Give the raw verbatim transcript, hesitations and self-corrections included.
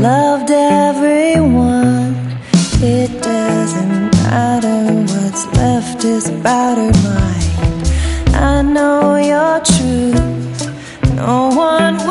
loved everyone. It doesn't matter what's left is battered mind. I know your truth. No one will